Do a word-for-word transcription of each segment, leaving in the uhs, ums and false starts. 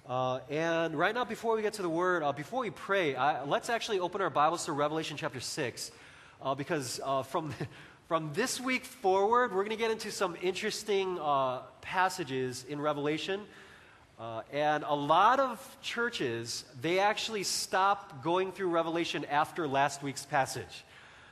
Uh, and right now, before we get to the Word, uh, before we pray, I, let's actually open our Bibles to Revelation chapter six, uh, because uh, from from this week forward, we're going to get into some interesting uh, passages in Revelation. Uh, and a lot of churches, they actually stop going through Revelation after last week's passage.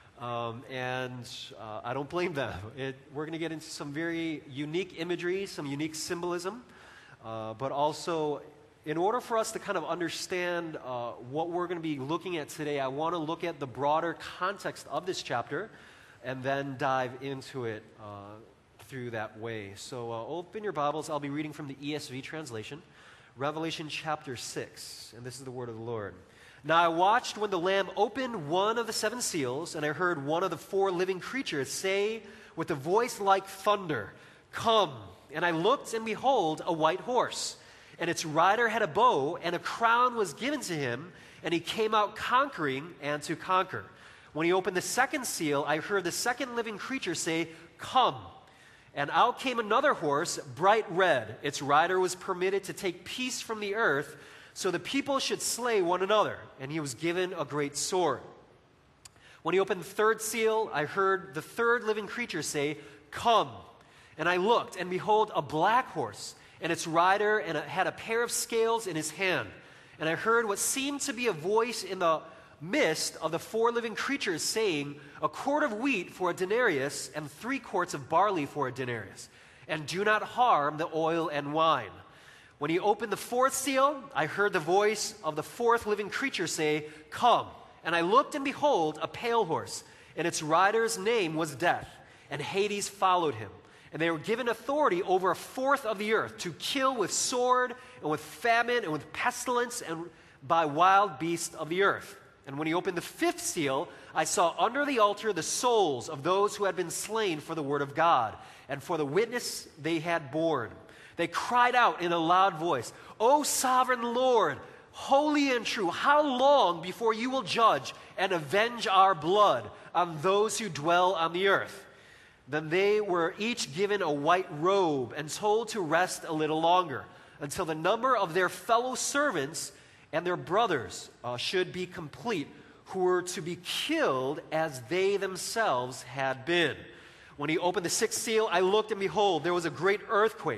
Um, and uh, I don't blame them. It, we're going to get into some very unique imagery, some unique symbolism, uh, but also, in order for us to kind of understand uh, what we're going to be looking at today, I want to look at the broader context of this chapter and then dive into it uh, through that way. So uh, open your Bibles. I'll be reading from the E S V translation, Revelation chapter six, and this is the word of the Lord. Now I watched when the Lamb opened one of the seven seals, and I heard one of the four living creatures say with a voice like thunder, "Come!" And I looked, and behold, a white horse, and its rider had a bow, and a crown was given to him, and he came out conquering and to conquer. When he opened the second seal, I heard the second living creature say, "Come!" And out came another horse, bright red. Its rider was permitted to take peace from the earth, so the people should slay one another. And he was given a great sword. When he opened the third seal, I heard the third living creature say, "Come!" And I looked, and behold, a black horse, and its rider and a, had a pair of scales in his hand. And I heard what seemed to be a voice in the midst of the four living creatures saying, "A quart of wheat for a denarius, and three quarts of barley for a denarius, and do not harm the oil and wine." When he opened the fourth seal, I heard the voice of the fourth living creature say, "Come!" And I looked, and behold, a pale horse, and its rider's name was Death, and Hades followed him. And they were given authority over a fourth of the earth to kill with sword, and with famine, and with pestilence, and by wild beasts of the earth. And when he opened the fifth seal, I saw under the altar the souls of those who had been slain for the word of God, and for the witness they had borne. They cried out in a loud voice, "O sovereign Lord, holy and true, how long before you will judge and avenge our blood on those who dwell on the earth?" Then they were each given a white robe and told to rest a little longer, until the number of their fellow servants and their brothers uh, should be complete, who were to be killed as they themselves had been. When he opened the sixth seal, I looked, and behold, there was a great earthquake,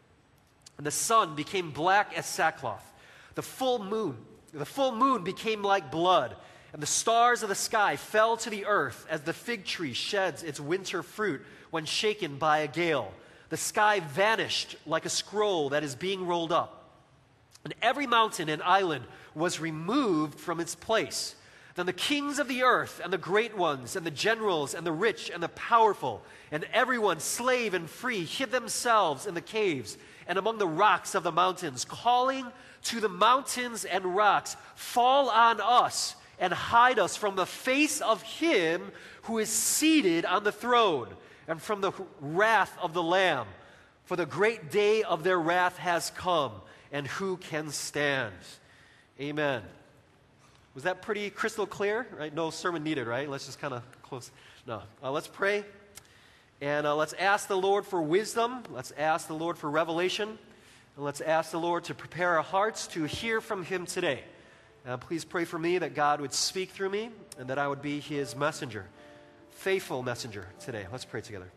and the sun became black as sackcloth. The full moon, the full moon became like blood, and the stars of the sky fell to the earth as the fig tree sheds its winter fruit when shaken by a gale. The sky vanished like a scroll that is being rolled up, and every mountain and island was removed from its place. Then the kings of the earth, and the great ones, and the generals, and the rich, and the powerful, and everyone, slave and free, hid themselves in the caves and among the rocks of the mountains, calling to the mountains and rocks, "Fall on us, and hide us from the face of him who is seated on the throne, and from the wrath of the Lamb. For the great day of their wrath has come, and who can stand?" Amen. Was that pretty crystal clear? Right? No sermon needed, right? Let's just kind of close. No. Uh, let's pray. And uh, let's ask the Lord for wisdom. Let's ask the Lord for revelation. And let's ask the Lord to prepare our hearts to hear from him today. Uh, please pray for me that God would speak through me and that I would be his messenger, faithful messenger today. Let's pray together.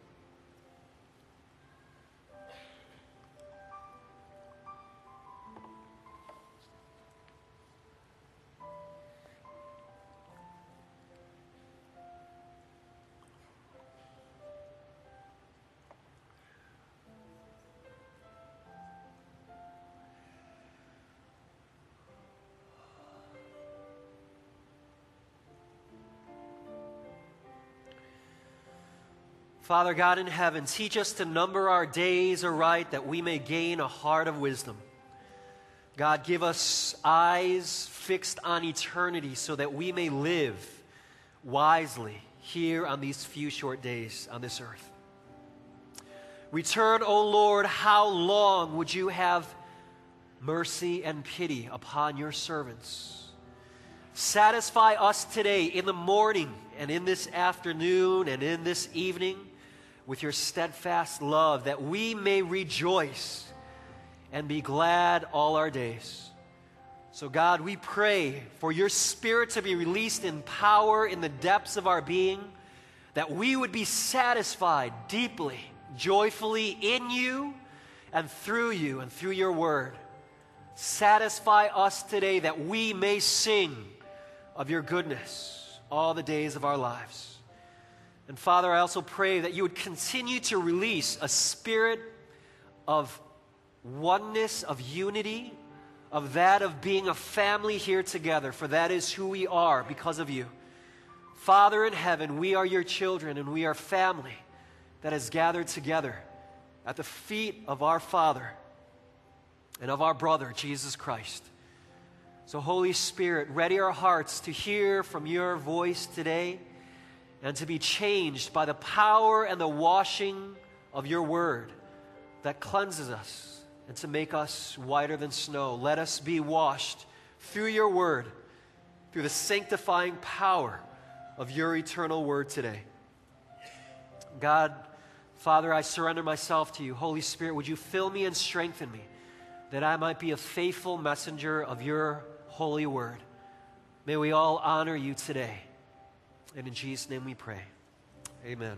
Father God in heaven, teach us to number our days aright that we may gain a heart of wisdom. God, give us eyes fixed on eternity so that we may live wisely here on these few short days on this earth. Return, O Lord, how long would you have mercy and pity upon your servants? Satisfy us today in the morning and in this afternoon and in this evening with your steadfast love, that we may rejoice and be glad all our days. So God, we pray for your Spirit to be released in power in the depths of our being, that we would be satisfied deeply, joyfully in you and through you and through your word. Satisfy us today that we may sing of your goodness all the days of our lives. And Father, I also pray that you would continue to release a spirit of oneness, of unity, of that of being a family here together, for that is who we are because of you. Father in heaven, we are your children, and we are family that has gathered together at the feet of our Father and of our brother, Jesus Christ. So Holy Spirit, ready our hearts to hear from your voice today and to be changed by the power and the washing of your word that cleanses us and to make us whiter than snow. Let us be washed through your word, through the sanctifying power of your eternal word today. God, Father, I surrender myself to you. Holy Spirit, would you fill me and strengthen me that I might be a faithful messenger of your holy word. May we all honor you today. And in Jesus' name we pray. Amen.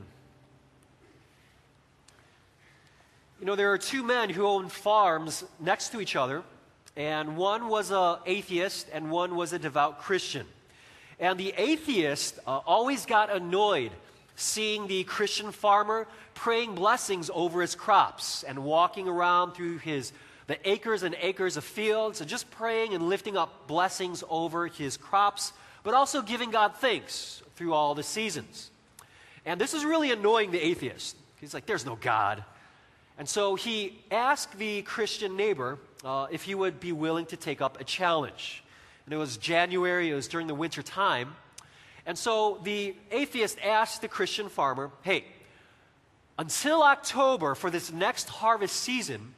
You know, there are two men who owned farms next to each other, and one was an atheist and one was a devout Christian. And the atheist uh, always got annoyed seeing the Christian farmer praying blessings over his crops and walking around through his the acres and acres of fields and just praying and lifting up blessings over his crops, but also giving God thanks through all the seasons. And this is really annoying the atheist. He's like, there's no God. And so he asked the Christian neighbor uh, if he would be willing to take up a challenge. And it was January, it was during the winter time. And so the atheist asked the Christian farmer, hey, until October for this next harvest season,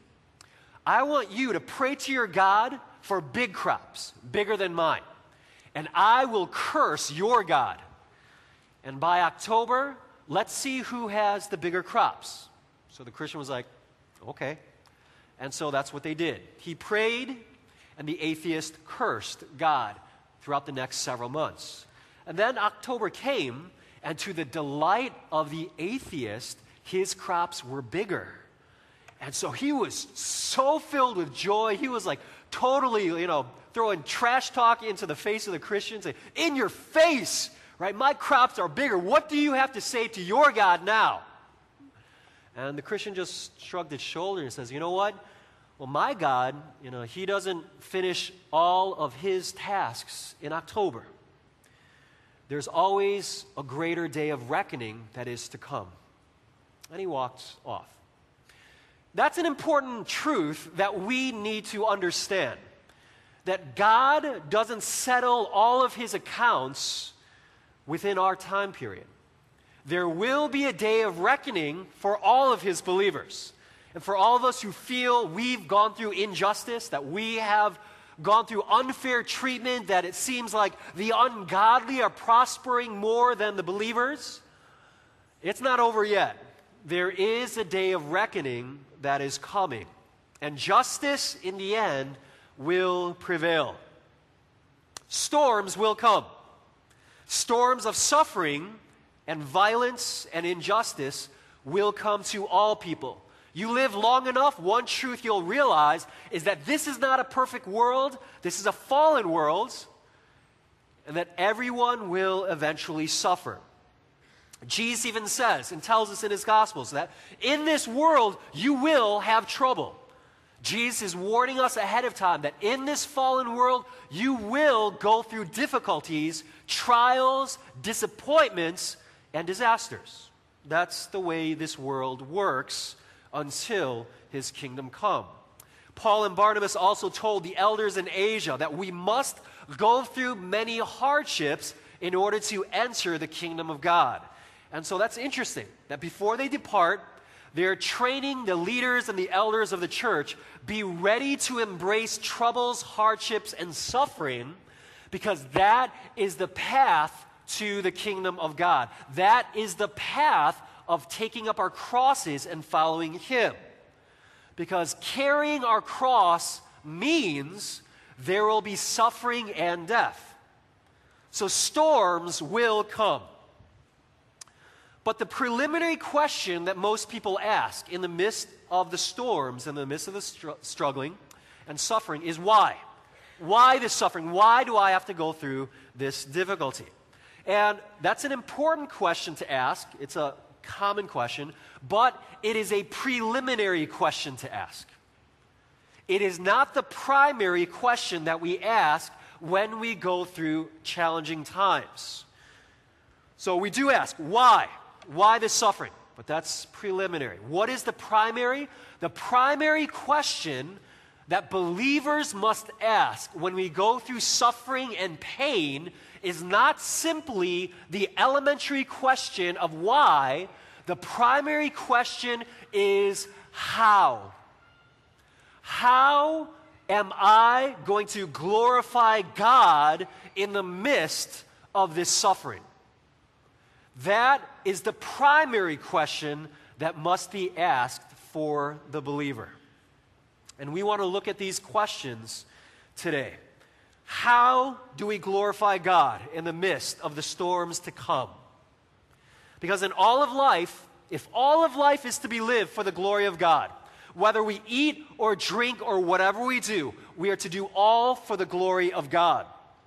I want you to pray to your God for big crops, bigger than mine. And I will curse your God. And by October, let's see who has the bigger crops. So the Christian was like, okay. And so that's what they did. He prayed, and the atheist cursed God throughout the next several months. And then October came, and to the delight of the atheist, his crops were bigger. And so he was so filled with joy. He was like totally, you know, throwing trash talk into the face of the Christians. Like, in your face, right? My crops are bigger. What do you have to say to your God now? And the Christian just shrugged his shoulder and says, you know what? Well, my God, you know, he doesn't finish all of his tasks in October. There's always a greater day of reckoning that is to come. And he walked off. That's an important truth that we need to understand. That God doesn't settle all of his accounts within our time period. There will be a day of reckoning for all of his believers. And for all of us who feel we've gone through injustice, that we have gone through unfair treatment, that it seems like the ungodly are prospering more than the believers, it's not over yet. There is a day of reckoning that is coming. And justice, in the end, will prevail. Storms will come. Storms of suffering and violence and injustice will come to all people. You live long enough, one truth you'll realize is that this is not a perfect world. This is a fallen world. And that everyone will eventually suffer. Jesus even says and tells us in his Gospels that in this world you will have trouble. Jesus is warning us ahead of time that in this fallen world you will go through difficulties, trials, disappointments, and disasters. That's the way this world works until his kingdom come. Paul and Barnabas also told the elders in Asia that we must go through many hardships in order to enter the kingdom of God. And so that's interesting, that before they depart, they're training the leaders and the elders of the church, be ready to embrace troubles, hardships, and suffering, because that is the path to the kingdom of God. That is the path of taking up our crosses and following him. Because carrying our cross means there will be suffering and death. So storms will come. But the preliminary question that most people ask in the midst of the storms, in the midst of the str- struggling and suffering, is why? Why this suffering? Why do I have to go through this difficulty? And that's an important question to ask. It's a common question, but it is a preliminary question to ask. It is not the primary question that we ask when we go through challenging times. So we do ask, why? Why this suffering? But that's preliminary. What is the primary? The primary question that believers must ask when we go through suffering and pain is not simply the elementary question of why. The primary question is how. How am I going to glorify God in the midst of this suffering? That is the primary question that must be asked for the believer. And we want to look at these questions today. How do we glorify God in the midst of the storms to come? Because in all of life, if all of life is to be lived for the glory of God, whether we eat or drink or whatever we do, we are to do all for the glory of God.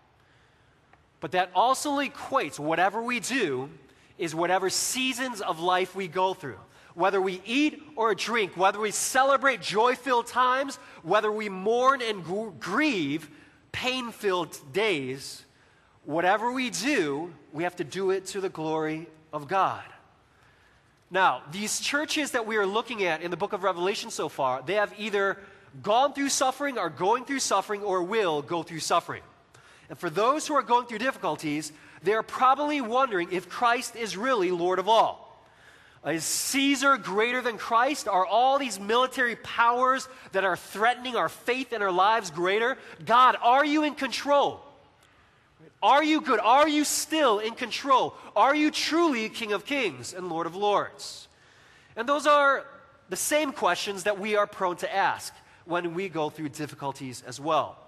But that also equates, whatever we do, is whatever seasons of life we go through. Whether we eat or drink, whether we celebrate joy-filled times, whether we mourn and gr- grieve pain-filled days, whatever we do, we have to do it to the glory of God. Now, these churches that we are looking at in the book of Revelation so far, they have either gone through suffering, are going through suffering, or will go through suffering. And for those who are going through difficulties, they are probably wondering if Christ is really Lord of all. Is Caesar greater than Christ? Are all these military powers that are threatening our faith and our lives greater? God, are you in control? Are you good? Are you still in control? Are you truly King of Kings and Lord of Lords? And those are the same questions that we are prone to ask when we go through difficulties as well.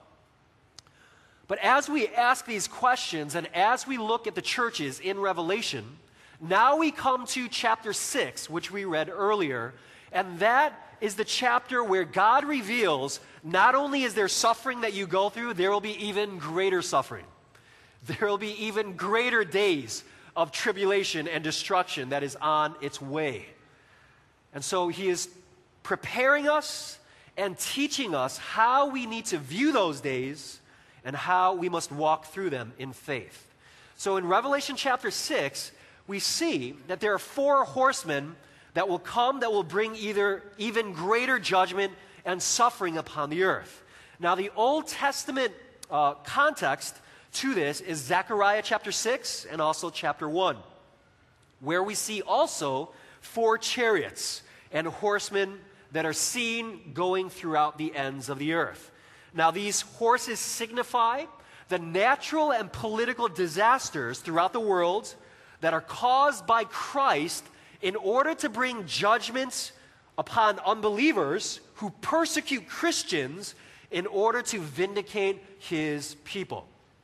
But as we ask these questions and as we look at the churches in Revelation, now we come to chapter six, which we read earlier, and that is the chapter where God reveals not only is there suffering that you go through, there will be even greater suffering. There will be even greater days of tribulation and destruction that is on its way. And so he is preparing us and teaching us how we need to view those days and how we must walk through them in faith. So in Revelation chapter six, we see that there are four horsemen that will come that will bring either even greater judgment and suffering upon the earth. Now, the Old Testament uh, context to this is Zechariah chapter six and also chapter one, where we see also four chariots and horsemen that are seen going throughout the ends of the earth. Now, these horses signify the natural and political disasters throughout the world that are caused by Christ in order to bring judgments upon unbelievers who persecute Christians in order to vindicate his people.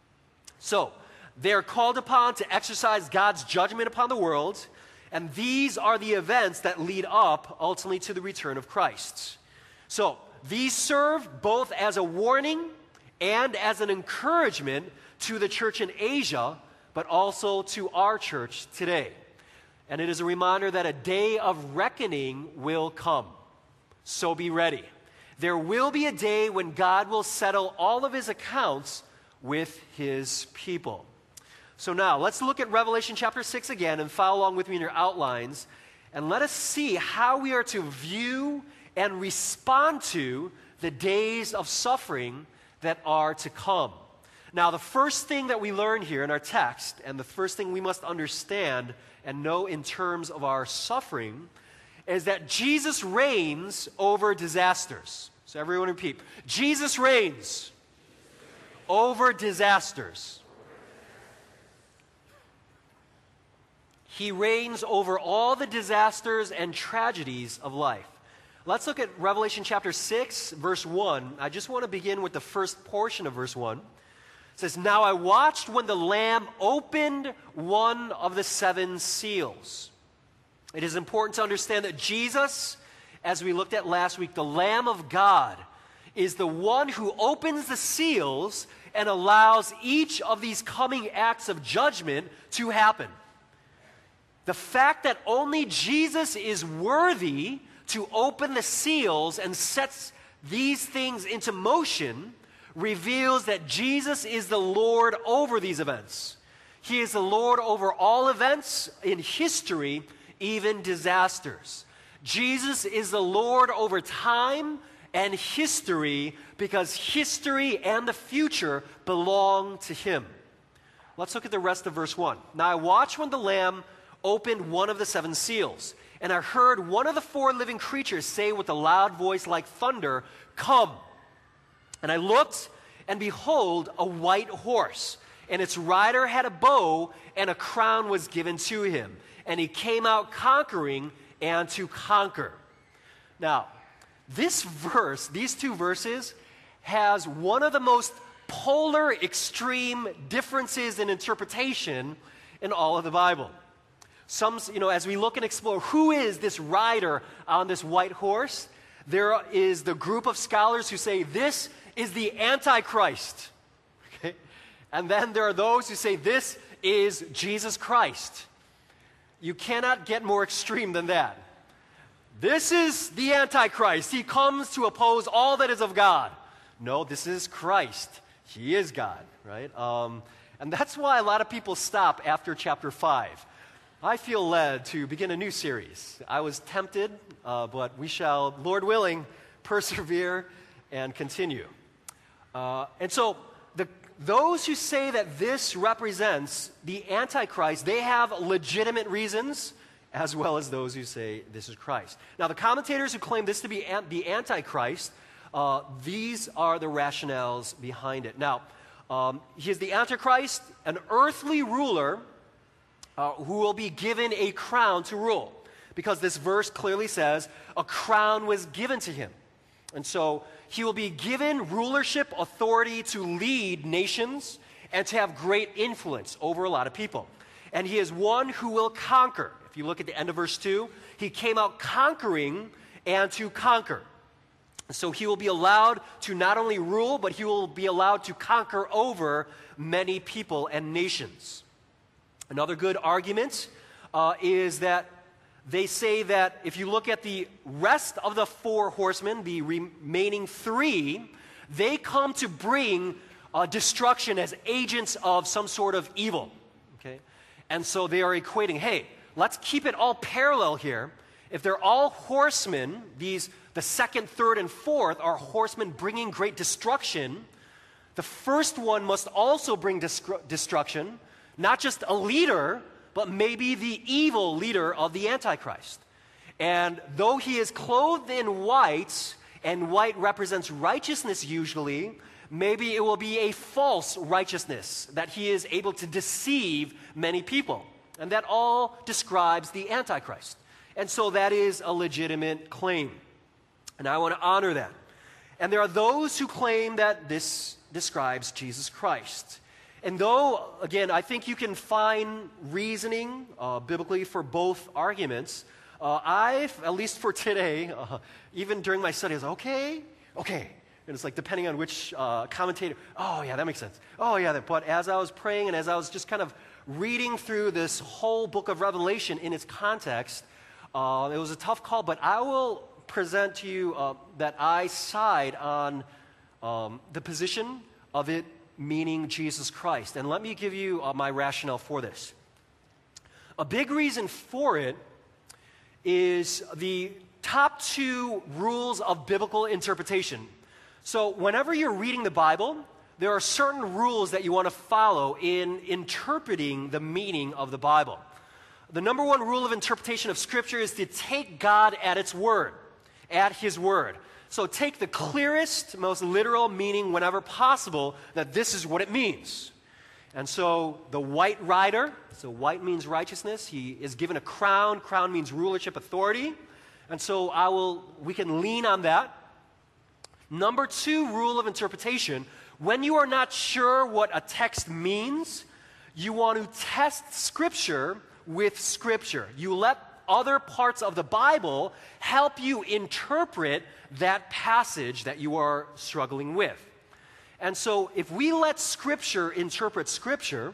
So, they are called upon to exercise God's judgment upon the world, and these are the events that lead up ultimately to the return of Christ. So, these serve both as a warning and as an encouragement to the church in Asia, but also to our church today. And it is a reminder that a day of reckoning will come. So be ready. There will be a day when God will settle all of his accounts with his people. So now, let's look at Revelation chapter six again and follow along with me in your outlines. And let us see how we are to view and respond to the days of suffering that are to come. Now, the first thing that we learn here in our text, and the first thing we must understand and know in terms of our suffering, is that Jesus reigns over disasters. So everyone repeat. Jesus reigns over disasters. He reigns over all the disasters and tragedies of life. Let's look at Revelation chapter six, verse one. I just want to begin with the first portion of verse one. It says, "Now I watched when the Lamb opened one of the seven seals." It is important to understand that Jesus, as we looked at last week, the Lamb of God, is the one who opens the seals and allows each of these coming acts of judgment to happen. The fact that only Jesus is worthy to open the seals and sets these things into motion reveals that Jesus is the Lord over these events. He is the Lord over all events in history, even disasters. Jesus is the Lord over time and history because history and the future belong to Him. Let's look at the rest of verse one. "Now I watched when the Lamb opened one of the seven seals, and I heard one of the four living creatures say with a loud voice like thunder, 'Come!' And I looked, and behold, a white horse, and its rider had a bow, and a crown was given to him. And he came out conquering and to conquer." Now, this verse, these two verses, has one of the most polar, extreme differences in interpretation in all of the Bible. Some, you know, as we look and explore who is this rider on this white horse, there is the group of scholars who say this is the Antichrist. Okay? And then there are those who say this is Jesus Christ. You cannot get more extreme than that. This is the Antichrist. He comes to oppose all that is of God. No, this is Christ. He is God, right? Um, and that's why a lot of people stop after chapter five. I feel led to begin a new series. I was tempted, uh, but we shall, Lord willing, persevere and continue. Uh, and so the, those who say that this represents the Antichrist, they have legitimate reasons, as well as those who say this is Christ. Now, the commentators who claim this to be an, the Antichrist, uh, these are the rationales behind it. Now, um, he is the Antichrist, an earthly ruler, Uh, who will be given a crown to rule. Because this verse clearly says a crown was given to him. And so he will be given rulership, authority to lead nations and to have great influence over a lot of people. And he is one who will conquer. If you look at the end of verse two, he came out conquering and to conquer. So he will be allowed to not only rule, but he will be allowed to conquer over many people and nations. Another good argument uh, is that they say that if you look at the rest of the four horsemen, the remaining three, they come to bring uh, destruction as agents of some sort of evil. Okay? And so they are equating, hey, let's keep it all parallel here. If they're all horsemen, these the second, third, and fourth are horsemen bringing great destruction, the first one must also bring destru- destruction, not just a leader, but maybe the evil leader of the Antichrist. And though he is clothed in white, and white represents righteousness usually, maybe it will be a false righteousness, that he is able to deceive many people. And that all describes the Antichrist. And so that is a legitimate claim. And I want to honor that. And there are those who claim that this describes Jesus Christ. And though, again, I think you can find reasoning uh, biblically for both arguments, uh, I've, at least for today, uh, even during my study, I was okay, okay. And it's like depending on which uh, commentator, oh yeah, that makes sense. Oh yeah, that, but as I was praying and as I was just kind of reading through this whole book of Revelation in its context, uh, it was a tough call, but I will present to you uh, that I side on um, the position of it meaning Jesus Christ. And let me give you uh, my rationale for this. A big reason for it is the top two rules of biblical interpretation. So whenever you're reading the Bible, there are certain rules that you want to follow in interpreting the meaning of the Bible. The number one rule of interpretation of Scripture is to take God at its word, at His word. So take the clearest, most literal meaning whenever possible that this is what it means. And so the white rider, so white means righteousness. He is given a crown. Crown means rulership, authority. And so I will, we can lean on that. Number two rule of interpretation, when you are not sure what a text means, you want to test Scripture with Scripture. You let other parts of the Bible help you interpret that passage that you are struggling with. And so if we let Scripture interpret Scripture,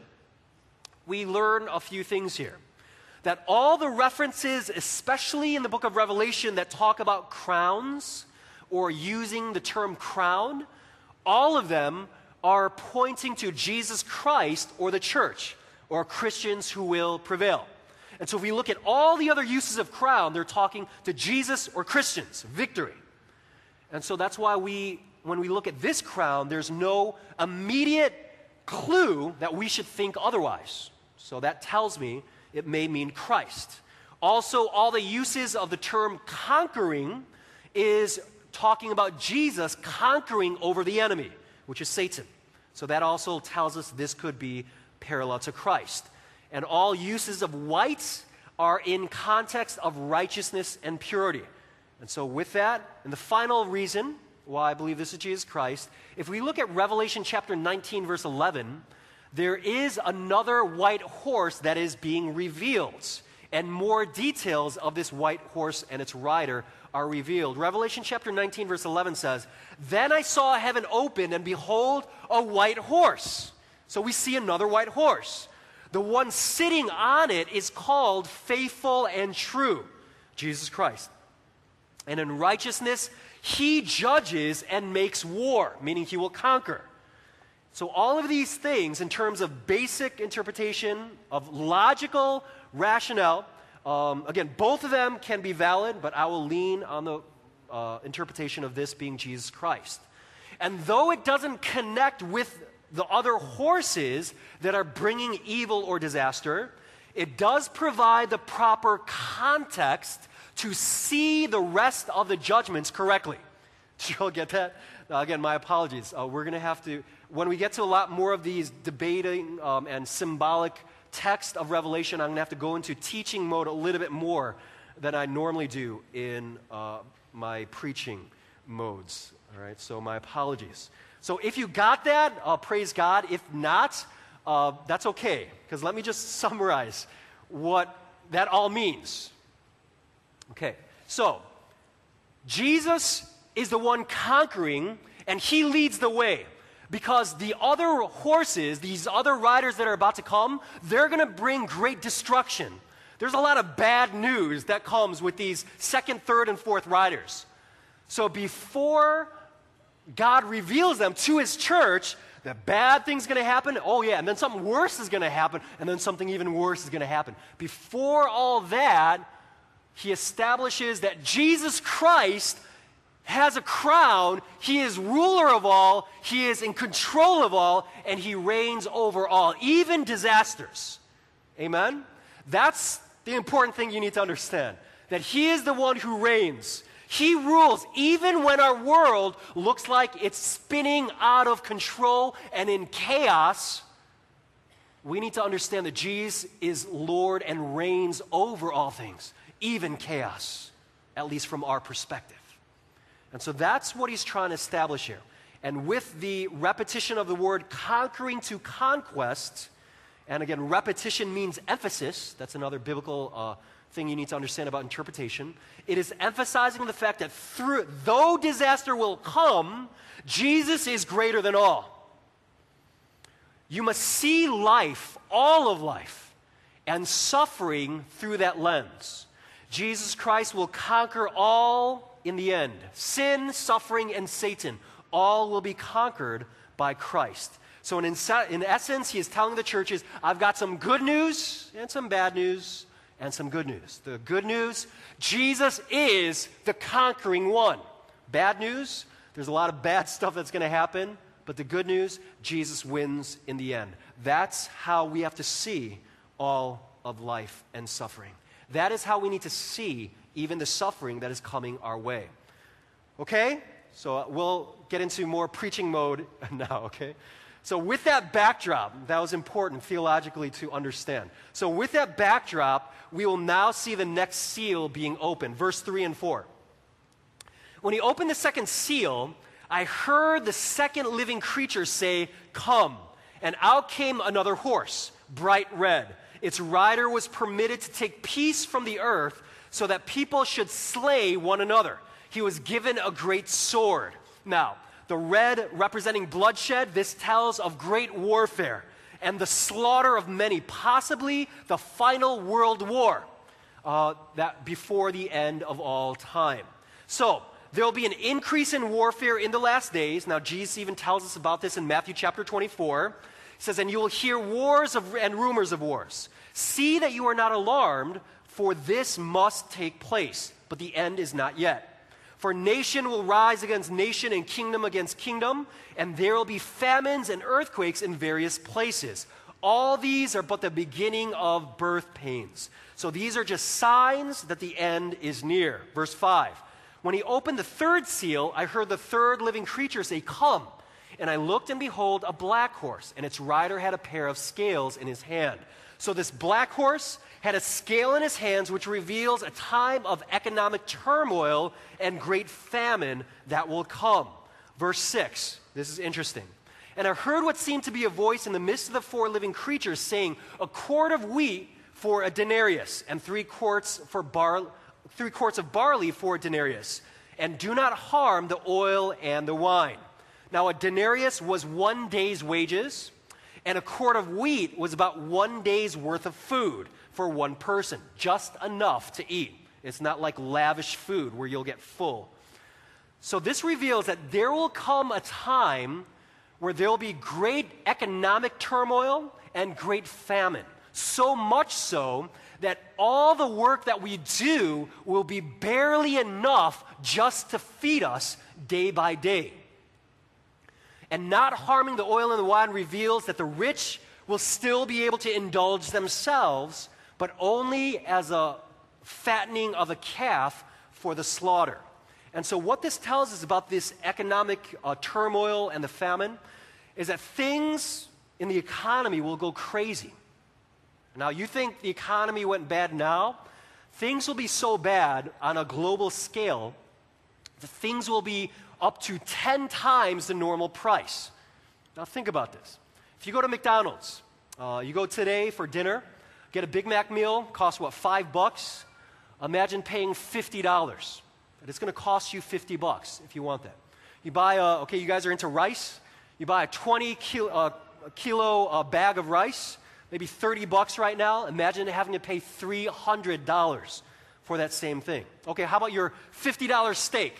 we learn a few things here. That all the references, especially in the book of Revelation, that talk about crowns or using the term crown, all of them are pointing to Jesus Christ or the church or Christians who will prevail. And so if we look at all the other uses of crown, they're talking to Jesus or Christians, victory. And so that's why we, when we look at this crown, there's no immediate clue that we should think otherwise. So that tells me it may mean Christ. Also, all the uses of the term conquering is talking about Jesus conquering over the enemy, which is Satan. So that also tells us this could be parallel to Christ. And all uses of white are in context of righteousness and purity. And so with that, and the final reason why I believe this is Jesus Christ, if we look at Revelation chapter nineteen, verse eleven, there is another white horse that is being revealed. And more details of this white horse and its rider are revealed. Revelation chapter nineteen, verse eleven says, "Then I saw heaven open, and behold, a white horse." So we see another white horse. The one sitting on it is called Faithful and True, Jesus Christ. And in righteousness, he judges and makes war, meaning he will conquer. So all of these things, in terms of basic interpretation, of logical rationale, um, again, both of them can be valid, but I will lean on the uh, interpretation of this being Jesus Christ. And though it doesn't connect with the other horses that are bringing evil or disaster, it does provide the proper context to see the rest of the judgments correctly. Did you all get that? Uh, again, my apologies. Uh, we're going to have to, when we get to a lot more of these debating um, and symbolic text of Revelation, I'm going to have to go into teaching mode a little bit more than I normally do in uh, my preaching modes. All right, so my apologies. So if you got that, uh, praise God. If not, uh, that's okay, because let me just summarize what that all means. Okay, so Jesus is the one conquering, and he leads the way. Because the other horses, these other riders that are about to come, they're going to bring great destruction. There's a lot of bad news that comes with these second, third, and fourth riders. So before God reveals them to his church, the bad thing's going to happen. Oh yeah, and then something worse is going to happen, and then something even worse is going to happen. Before all that, he establishes that Jesus Christ has a crown. He is ruler of all. He is in control of all, and he reigns over all, even disasters. Amen? That's the important thing you need to understand, that he is the one who reigns. He rules even when our world looks like it's spinning out of control and in chaos. We need to understand that Jesus is Lord and reigns over all things, even chaos, at least from our perspective. And so that's what he's trying to establish here. And with the repetition of the word conquering to conquest, and again, repetition means emphasis. That's another biblical uh, thing you need to understand about interpretation. It is emphasizing the fact that through, though disaster will come, Jesus is greater than all. You must see life, all of life, and suffering through that lens. Jesus Christ will conquer all in the end. Sin, suffering, and Satan, all will be conquered by Christ. So in, in essence, he is telling the churches, I've got some good news and some bad news and some good news. The good news, Jesus is the conquering one. Bad news, there's a lot of bad stuff that's going to happen, but the good news, Jesus wins in the end. That's how we have to see all of life and suffering. That is how we need to see even the suffering that is coming our way. Okay? So we'll get into more preaching mode now, okay? So with that backdrop, that was important theologically to understand. So with that backdrop, we will now see the next seal being opened. Verse three and four. When he opened the second seal, I heard the second living creature say, "Come." And out came another horse, bright red. Its rider was permitted to take peace from the earth so that people should slay one another. He was given a great sword. Now, the red representing bloodshed, this tells of great warfare and the slaughter of many, possibly the final world war uh, that before the end of all time. So, there will be an increase in warfare in the last days. Now, Jesus even tells us about this in Matthew chapter twenty-four. He says, "And you will hear wars of, and rumors of wars. See that you are not alarmed, for this must take place, but the end is not yet. For nation will rise against nation and kingdom against kingdom, and there will be famines and earthquakes in various places. All these are but the beginning of birth pains." So these are just signs that the end is near. Verse five. When he opened the third seal, I heard the third living creature say, "Come." And I looked, and behold, a black horse, and its rider had a pair of scales in his hand. So this black horse had a scale in his hands, which reveals a time of economic turmoil and great famine that will come. Verse six, this is interesting. And I heard what seemed to be a voice in the midst of the four living creatures saying, "A quart of wheat for a denarius, and three quarts for bar, three quarts of barley for a denarius, and do not harm the oil and the wine." Now, a denarius was one day's wages, and a quart of wheat was about one day's worth of food for one person, just enough to eat. It's not like lavish food where you'll get full. So this reveals that there will come a time where there will be great economic turmoil and great famine. So much so that all the work that we do will be barely enough just to feed us day by day. And not harming the oil and the wine reveals that the rich will still be able to indulge themselves, but only as a fattening of a calf for the slaughter. And so what this tells us about this economic uh, turmoil and the famine is that things in the economy will go crazy. Now, you think the economy went bad now? Things will be so bad on a global scale that things will be up to ten times the normal price. Now, think about this. If you go to McDonald's, uh, you go today for dinner, get a Big Mac meal, costs what, five bucks? Imagine paying fifty dollars. It's going to cost you fifty bucks if you want that. You buy a, okay, you guys are into rice. You buy a twenty kilo, uh, kilo uh, bag of rice, maybe thirty bucks right now. Imagine having to pay three hundred dollars for that same thing. Okay, how about your fifty dollar steak?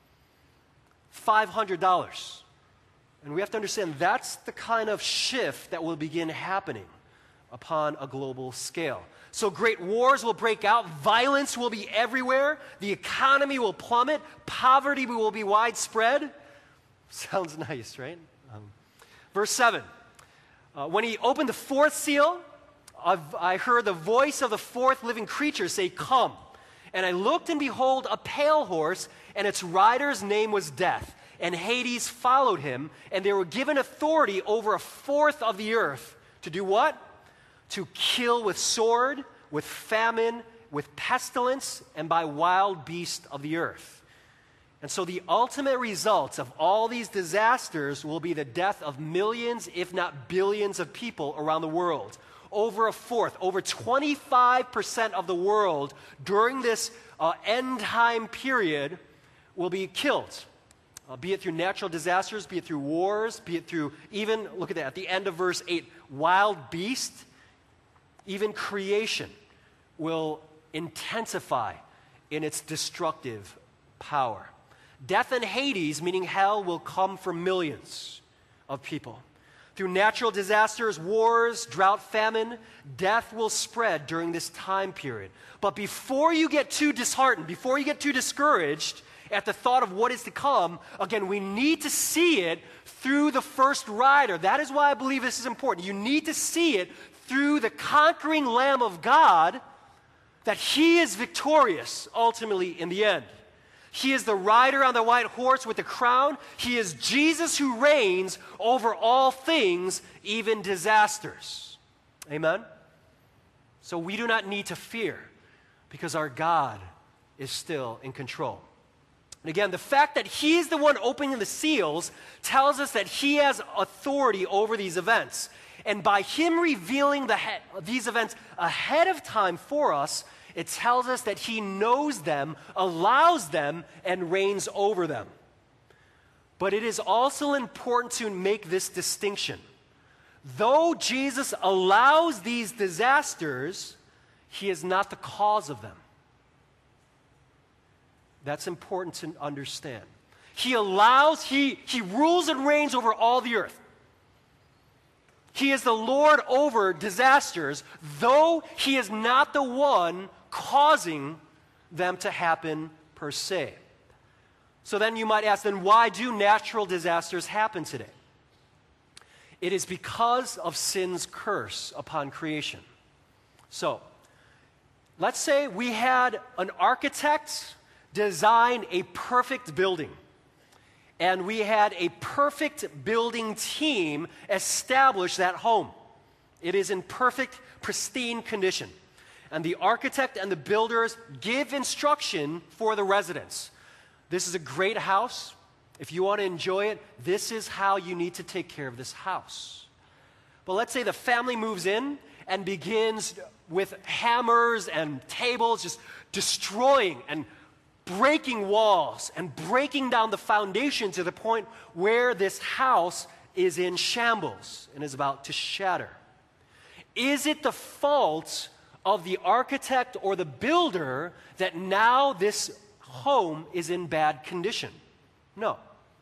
five hundred dollars. And we have to understand that's the kind of shift that will begin happening upon a global scale. So great wars will break out, violence will be everywhere, the economy will plummet, poverty will be widespread. Sounds nice, right? Um, verse seven. Uh, when he opened the fourth seal, I've, I heard the voice of the fourth living creature say, "Come." And I looked, and behold, a pale horse, and its rider's name was Death. And Hades followed him, and they were given authority over a fourth of the earth. To do what? To kill with sword, with famine, with pestilence, and by wild beasts of the earth. And so the ultimate results of all these disasters will be the death of millions, if not billions, of people around the world. Over a fourth, over twenty-five percent of the world during this uh, end time period will be killed. Uh, be it through natural disasters, be it through wars, be it through even, look at that, at the end of verse eight, wild beasts, even creation will intensify in its destructive power. Death and Hades, meaning hell, will come for millions of people. Through natural disasters, wars, drought, famine, death will spread during this time period. But before you get too disheartened, before you get too discouraged at the thought of what is to come, again, we need to see it through the first rider. That is why I believe this is important. You need to see it through the conquering Lamb of God, that he is victorious ultimately in the end. He is the rider on the white horse with the crown. He is Jesus who reigns over all things, even disasters. Amen? So we do not need to fear because our God is still in control. And again, the fact that he is the one opening the seals tells us that he has authority over these events. And by him revealing the he- these events ahead of time for us, it tells us that he knows them, allows them, and reigns over them. But it is also important to make this distinction. Though Jesus allows these disasters, he is not the cause of them. That's important to understand. He allows, he, he rules and reigns over all the earth. He is the Lord over disasters, though he is not the one causing them to happen per se. So then you might ask, then why do natural disasters happen today? It is because of sin's curse upon creation. So, let's say we had an architect design a perfect building, and we had a perfect building team establish that home. It is in perfect, pristine condition. And the architect and the builders give instruction for the residents. This is a great house. If you want to enjoy it, this is how you need to take care of this house. But let's say the family moves in and begins with hammers and tables, just destroying and breaking walls and breaking down the foundation to the point where this house is in shambles and is about to shatter. Is it the fault of the architect or the builder that now this home is in bad condition? No.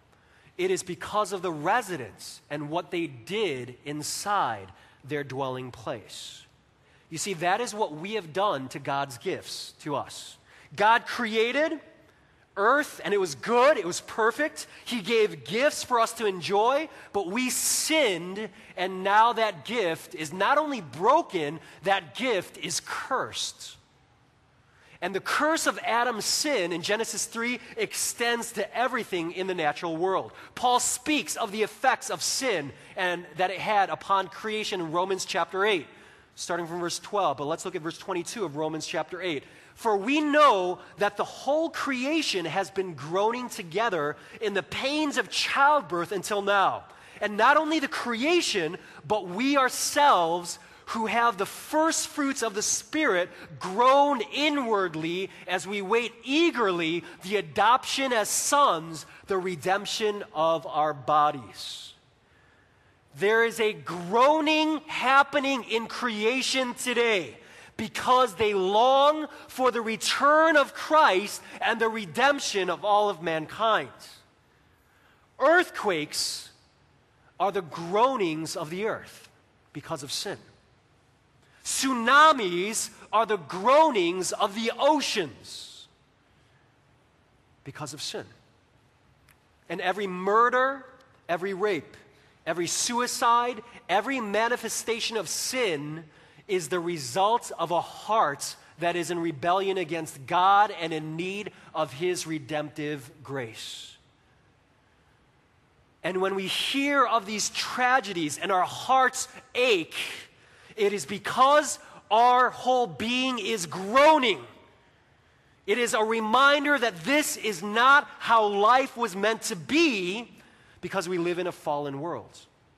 It is because of the residents and what they did inside their dwelling place. You see, that is what we have done to God's gifts to us. God created earth, and it was good, it was perfect. He gave gifts for us to enjoy, but we sinned, and now that gift is not only broken, that gift is cursed. And the curse of Adam's sin in Genesis three extends to everything in the natural world. Paul speaks of the effects of sin and that it had upon creation in Romans chapter eight, starting from verse twelve. But let's look at verse twenty-two of Romans chapter eight. For we know that the whole creation has been groaning together in the pains of childbirth until now. And not only the creation, but we ourselves who have the first fruits of the Spirit groan inwardly as we wait eagerly the adoption as sons, the redemption of our bodies. There is a groaning happening in creation today because they long for the return of Christ and the redemption of all of mankind. Earthquakes are the groanings of the earth because of sin. Tsunamis are the groanings of the oceans because of sin. And every murder, every rape, every suicide, every manifestation of sin is the result of a heart that is in rebellion against God and in need of His redemptive grace. And when we hear of these tragedies and our hearts ache, it is because our whole being is groaning. It is a reminder that this is not how life was meant to be because we live in a fallen world.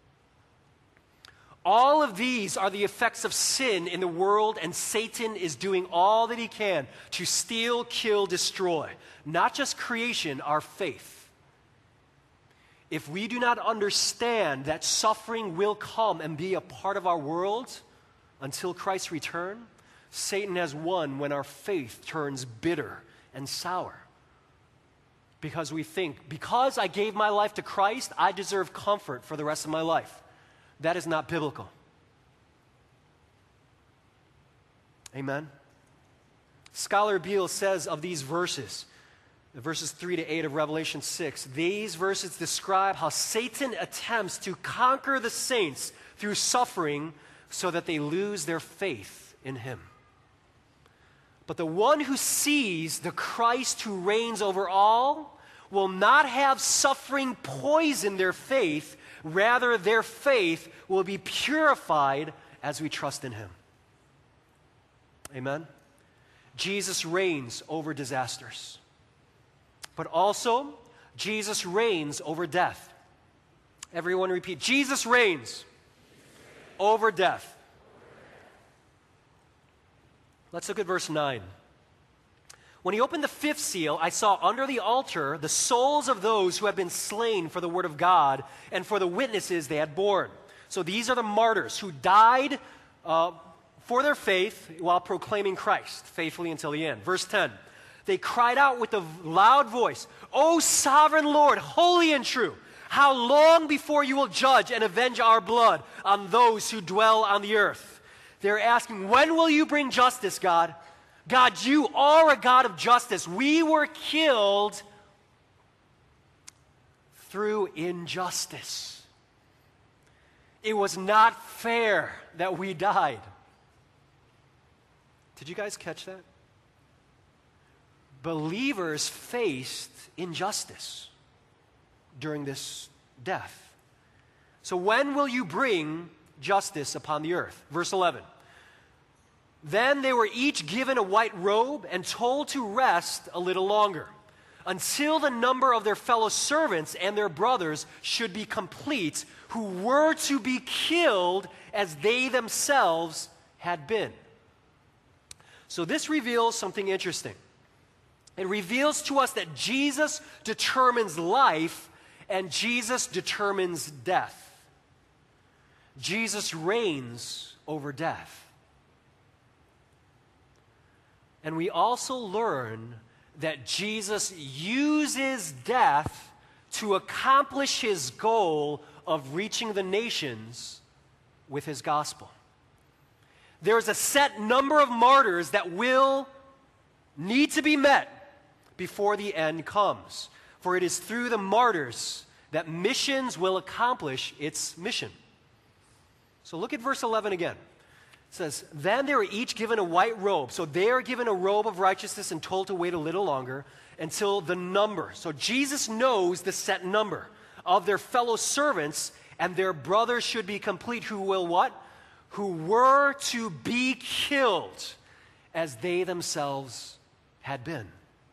All of these are the effects of sin in the world, and Satan is doing all that he can to steal, kill, destroy. Not just creation, our faith. If we do not understand that suffering will come and be a part of our world until Christ's return, Satan has won when our faith turns bitter and sour. Because we think, because I gave my life to Christ, I deserve comfort for the rest of my life. That is not biblical. Amen? Scholar Beale says of these verses, the verses three to eight of Revelation six, these verses describe how Satan attempts to conquer the saints through suffering so that they lose their faith in him. But the one who sees the Christ who reigns over all will not have suffering poison their faith. Rather, their faith will be purified as we trust in him. Amen? Jesus reigns over disasters. But also, Jesus reigns over death. Everyone repeat, Jesus reigns over death. Let's look at verse nine. When he opened the fifth seal, I saw under the altar the souls of those who had been slain for the word of God and for the witnesses they had borne. So these are the martyrs who died uh, for their faith while proclaiming Christ faithfully until the end. Verse ten, they cried out with a loud voice, O sovereign Lord, holy and true, how long before you will judge and avenge our blood on those who dwell on the earth? They're asking, when will you bring justice, God? God, you are a God of justice. We were killed through injustice. It was not fair that we died. Did you guys catch that? Believers faced injustice during this death. So when will you bring justice upon the earth? Verse eleven. Then they were each given a white robe and told to rest a little longer, until the number of their fellow servants and their brothers should be complete, who were to be killed as they themselves had been. So this reveals something interesting. It reveals to us that Jesus determines life and Jesus determines death. Jesus reigns over death. And we also learn that Jesus uses death to accomplish his goal of reaching the nations with his gospel. There's a set number of martyrs that will need to be met before the end comes. For it is through the martyrs that missions will accomplish its mission. So look at verse eleven again. It says, then they were each given a white robe. So they are given a robe of righteousness and told to wait a little longer until the number. So Jesus knows the set number of their fellow servants, and their brothers should be complete, who will what? Who were to be killed as they themselves had been.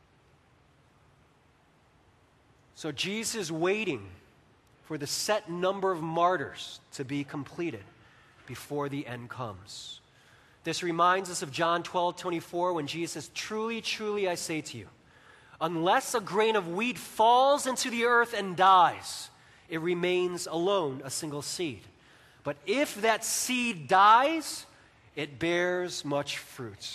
So Jesus is waiting for the set number of martyrs to be completed before the end comes. This reminds us of John twelve twenty-four, when Jesus says, truly, truly, I say to you, unless a grain of wheat falls into the earth and dies, it remains alone, a single seed. But if that seed dies, it bears much fruit.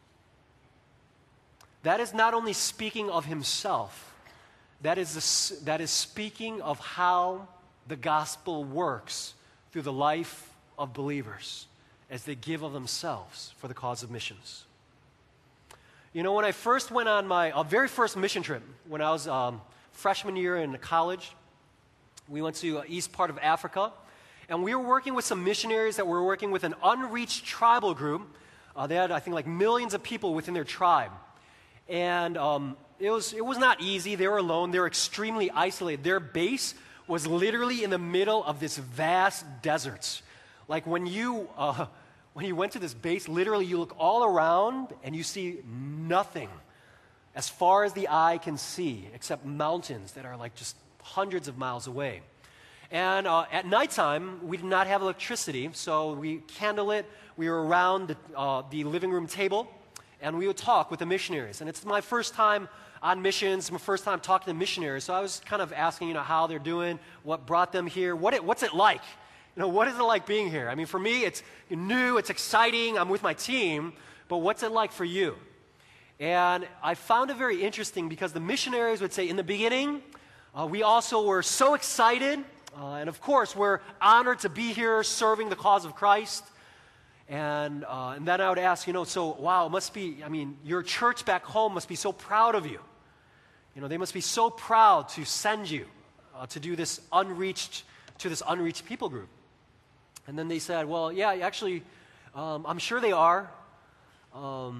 That is not only speaking of himself, that is, the, that is speaking of how the gospel works through the life of believers as they give of themselves for the cause of missions. You know, when I first went on my uh, very first mission trip, when I was um, freshman year in college, we went to uh, east part of Africa, and we were working with some missionaries that were working with an unreached tribal group. Uh, they had, I think, like millions of people within their tribe. And um, it was it was not easy. They were alone. They were extremely isolated. Their base was literally in the middle of this vast desert. Like when you uh, when you went to this base, literally you look all around and you see nothing as far as the eye can see, except mountains that are like just hundreds of miles away. And uh, at nighttime, we did not have electricity, so we candlelit. We were around the, uh, the living room table, and we would talk with the missionaries. And it's my first time on missions, my first time talking to missionaries, so I was kind of asking, you know, how they're doing, what brought them here, what it, what's it like? You know, what is it like being here? I mean, for me, it's new, it's exciting, I'm with my team, but what's it like for you? And I found it very interesting because the missionaries would say, in the beginning, uh, we also were so excited, uh, and of course, we're honored to be here serving the cause of Christ. And, uh, and then I would ask, you know, so, wow, it must be, I mean, your church back home must be so proud of you. You know, they must be so proud to send you uh, to do this unreached, to this unreached people group. And then they said, well, yeah, actually, um, I'm sure they are. Um,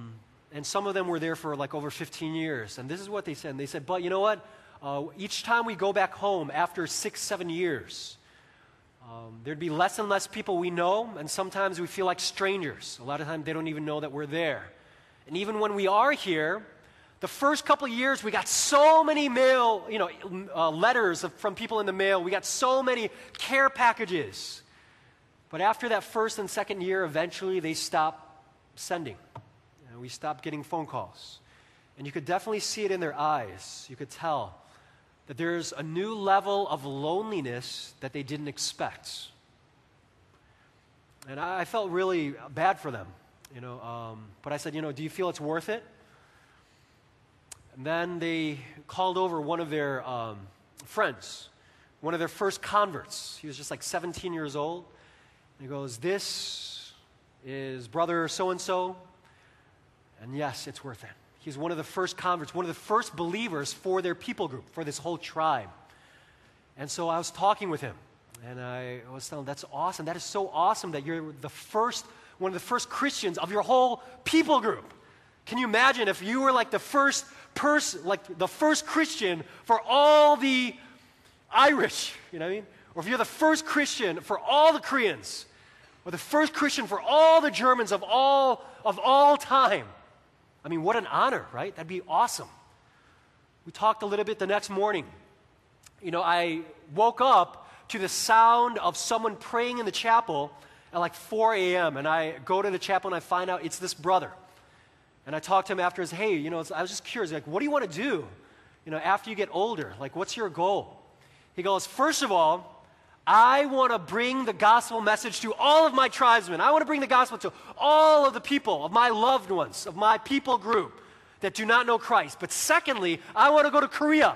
and some of them were there for like over fifteen years. And this is what they said. And they said, but you know what? Uh, each time we go back home after six, seven years, um, there'd be less and less people we know, and sometimes we feel like strangers. A lot of times they don't even know that we're there. And even when we are here, the first couple of years, we got so many mail, you know, uh, letters of, from people in the mail. We got so many care packages. But after that first and second year, eventually they stop sending. And we stopped getting phone calls. And you could definitely see it in their eyes. You could tell that there's a new level of loneliness that they didn't expect. And I, I felt really bad for them, you know. Um, but I said, you know, do you feel it's worth it? And then they called over one of their um, friends, one of their first converts. He was just like seventeen years old. And he goes, this is brother so-and-so. And yes, it's worth it. He's one of the first converts, one of the first believers for their people group, for this whole tribe. And so I was talking with him, and I was telling him, that's awesome. That is so awesome that you're the first, one of the first Christians of your whole people group. Can you imagine if you were like the first person, like the first Christian for all the Irish, you know what I mean? Or if you're the first Christian for all the Koreans, or the first Christian for all the Germans of all of all time. I mean, what an honor, right? That'd be awesome. We talked a little bit the next morning. You know, I woke up to the sound of someone praying in the chapel at like four a.m. And I go to the chapel and I find out it's this brother. And I talked to him after, hey, you know, I was just curious, like, what do you want to do, you know, after you get older? Like, what's your goal? He goes, first of all, I want to bring the gospel message to all of my tribesmen. I want to bring the gospel to all of the people, of my loved ones, of my people group that do not know Christ. But secondly, I want to go to Korea.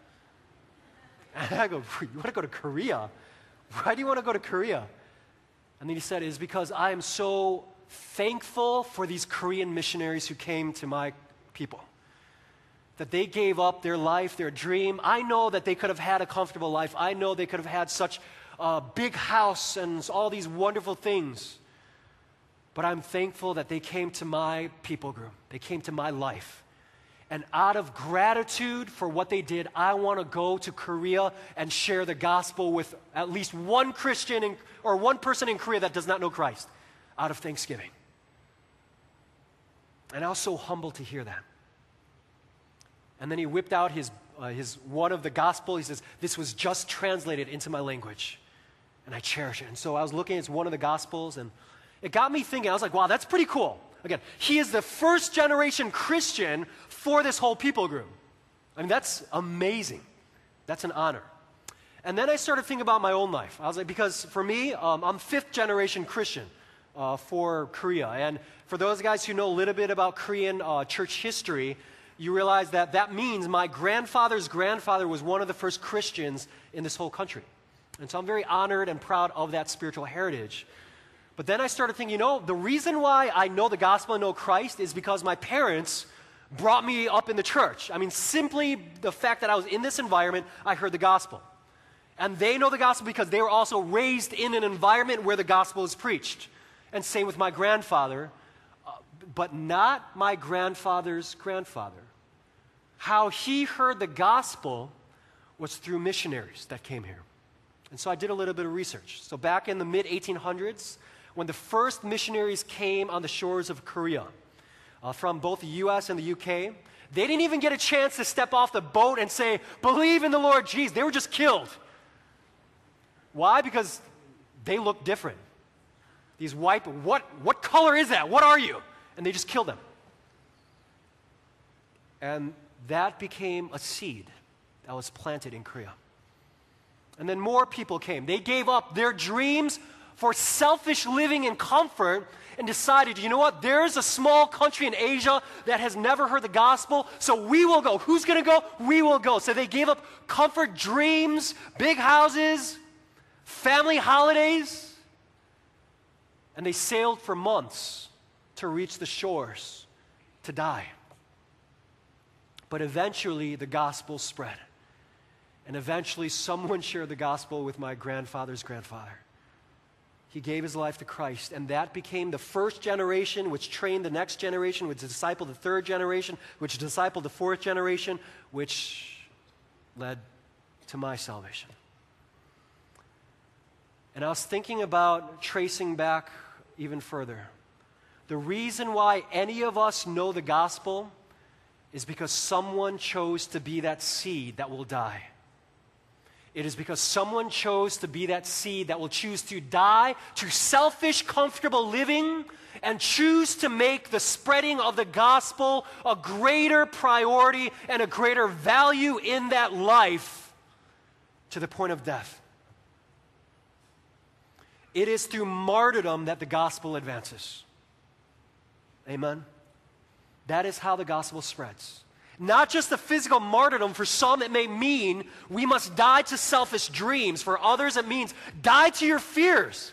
And I go, you want to go to Korea? Why do you want to go to Korea? And then he said, it's because I am so thankful for these Korean missionaries who came to my people. That they gave up their life, their dream. I know that they could have had a comfortable life. I know they could have had such a big house and all these wonderful things. But I'm thankful that they came to my people group. They came to my life. And out of gratitude for what they did, I want to go to Korea and share the gospel with at least one Christian in, or one person in Korea that does not know Christ, out of thanksgiving. And I was so humbled to hear that. And then he whipped out his, uh, his one of the gospel. He says, this was just translated into my language. And I cherish it. And so I was looking at one of the gospels, and it got me thinking. I was like, wow, that's pretty cool. Again, he is the first generation Christian for this whole people group. I mean, that's amazing. That's an honor. And then I started thinking about my own life. I was like, because for me, um, I'm fifth generation Christian uh, for Korea. And for those guys who know a little bit about Korean uh, church history, you realize that that means my grandfather's grandfather was one of the first Christians in this whole country. And so I'm very honored and proud of that spiritual heritage. But then I started thinking, you know, the reason why I know the gospel and know Christ is because my parents brought me up in the church. I mean, simply the fact that I was in this environment, I heard the gospel. And they know the gospel because they were also raised in an environment where the gospel is preached. And same with my grandfather, uh, but not my grandfather's grandfather. How he heard the gospel was through missionaries that came here. And so I did a little bit of research. So back in the mid eighteen hundreds, when the first missionaries came on the shores of Korea, uh, from both the U S and the U K, they didn't even get a chance to step off the boat and say, believe in the Lord Jesus. They were just killed. Why? Because they looked different. These white, what, what color is that? What are you? And they just killed them. And that became a seed that was planted in Korea. And then more people came. They gave up their dreams for selfish living and comfort and decided, you know what, there's a small country in Asia that has never heard the gospel, so we will go. Who's going to go? We will go. So they gave up comfort, dreams, big houses, family holidays, and they sailed for months to reach the shores to die. But eventually the gospel spread. And eventually someone shared the gospel with my grandfather's grandfather. he gave his life to Christ, and that became the first generation, which trained the next generation, which discipled the third generation, which discipled the fourth generation, which led to my salvation. And I was thinking about tracing back even further. The reason why any of us know the gospel is because someone chose to be that seed that will die. It is because someone chose to be that seed that will choose to die to selfish, comfortable living and choose to make the spreading of the gospel a greater priority and a greater value in that life to the point of death. It is through martyrdom that the gospel advances. Amen? That is how the gospel spreads. Not just the physical martyrdom. For some, it may mean we must die to selfish dreams. For others, it means die to your fears.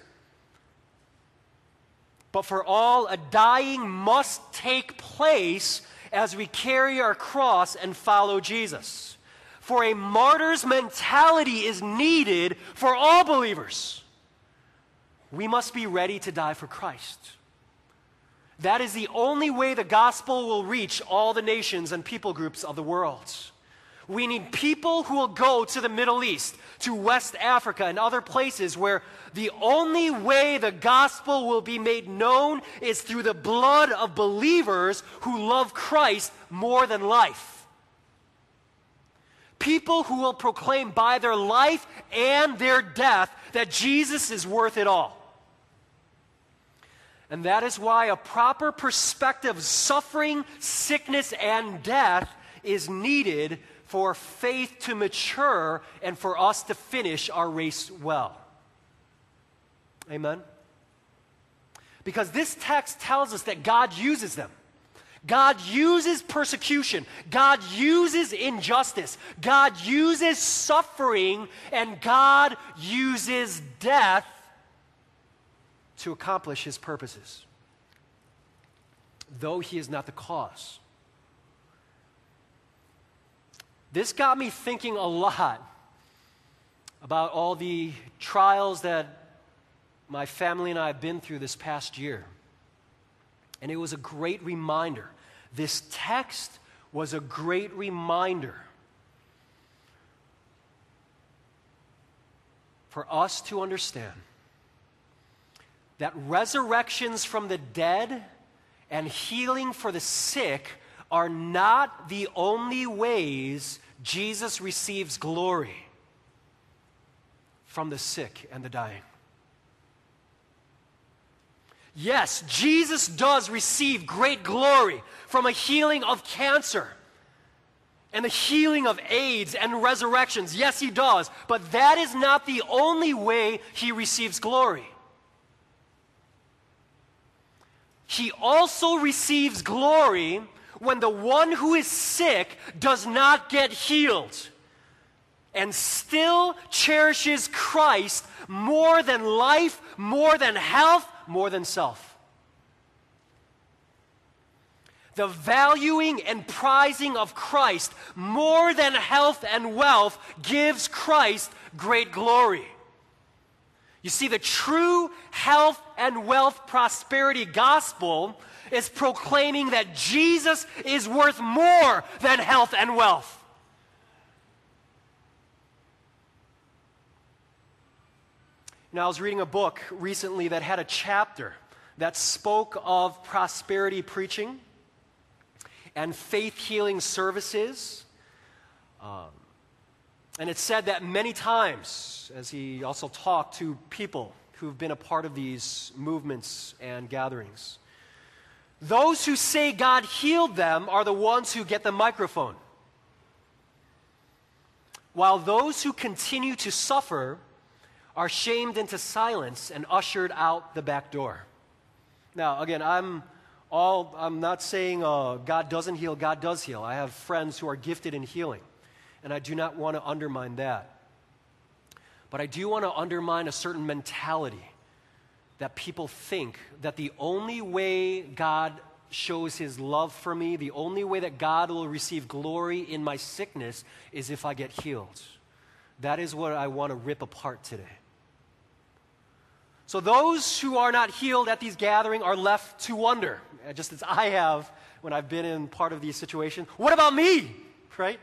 But for all, a dying must take place as we carry our cross and follow Jesus. For a martyr's mentality is needed for all believers. We must be ready to die for Christ. That is the only way the gospel will reach all the nations and people groups of the world. We need people who will go to the Middle East, to West Africa, and other places where the only way the gospel will be made known is through the blood of believers who love Christ more than life. People who will proclaim by their life and their death that Jesus is worth it all. And that is why a proper perspective of suffering, sickness, and death is needed for faith to mature and for us to finish our race well. Amen? Because this text tells us that God uses them. God uses persecution. God uses injustice. God uses suffering. And God uses death to accomplish his purposes, though he is not the cause. This got me thinking a lot about all the trials that my family and I have been through this past year. And it was a great reminder. This text was a great reminder for us to understand that resurrections from the dead and healing for the sick are not the only ways Jesus receives glory from the sick and the dying. Yes, Jesus does receive great glory from a healing of cancer and the healing of AIDS and resurrections. Yes, he does. But that is not the only way he receives glory. He also receives glory when the one who is sick does not get healed and still cherishes Christ more than life, more than health, more than self. The valuing and prizing of Christ more than health and wealth gives Christ great glory. You see, the true health and wealth prosperity gospel is proclaiming that Jesus is worth more than health and wealth. Now, I was reading a book recently that had a chapter that spoke of prosperity preaching and faith healing services. Um, And it said that many times, as he also talked to people who've been a part of these movements and gatherings, those who say God healed them are the ones who get the microphone, while those who continue to suffer are shamed into silence and ushered out the back door. Now, again, I'm all I'm not saying uh, God doesn't heal, God does heal. I have friends who are gifted in healing. And I do not want to undermine that. But I do want to undermine a certain mentality that people think that the only way God shows his love for me, the only way that God will receive glory in my sickness is if I get healed. That is what I want to rip apart today. So those who are not healed at these gatherings are left to wonder, just as I have when I've been in part of these situations. What about me, right?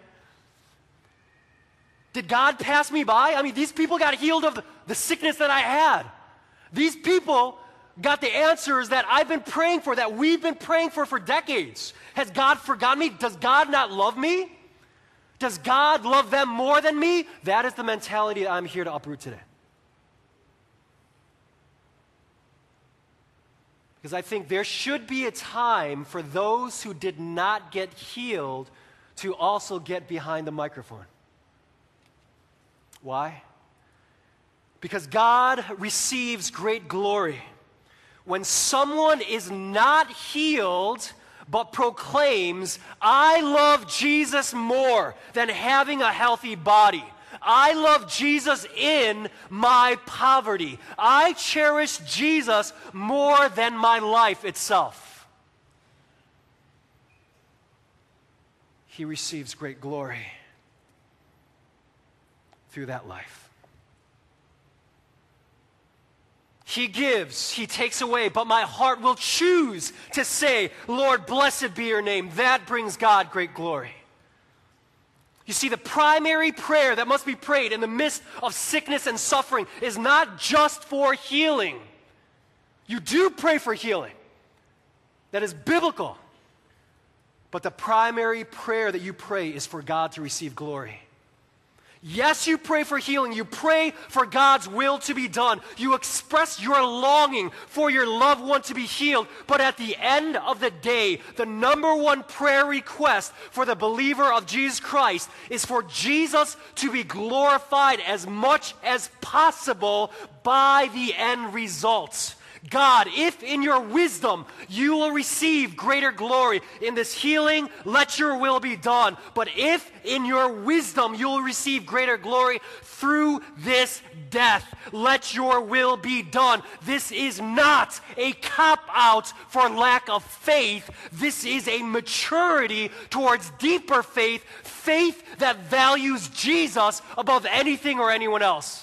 Did God pass me by? I mean, these people got healed of the, the sickness that I had. These people got the answers that I've been praying for, that we've been praying for for decades. Has God forgotten me? Does God not love me? Does God love them more than me? That is the mentality that I'm here to uproot today. Because I think there should be a time for those who did not get healed to also get behind the microphone. Why? Because God receives great glory when someone is not healed but proclaims, I love Jesus more than having a healthy body. I love Jesus in my poverty. I cherish Jesus more than my life itself. He receives great glory through that life. He gives, He takes away, but my heart will choose to say, Lord, blessed be your name. That brings God great glory. You see, the primary prayer that must be prayed in the midst of sickness and suffering is not just for healing. You do pray for healing. That is biblical. But the primary prayer that you pray is for God to receive glory. Yes, you pray for healing. You pray for God's will to be done. You express your longing for your loved one to be healed. But at the end of the day, the number one prayer request for the believer of Jesus Christ is for Jesus to be glorified as much as possible by the end results. God, if in your wisdom you will receive greater glory in this healing, let your will be done. But if in your wisdom you will receive greater glory through this death, let your will be done. This is not a cop-out for lack of faith. This is a maturity towards deeper faith, faith that values Jesus above anything or anyone else.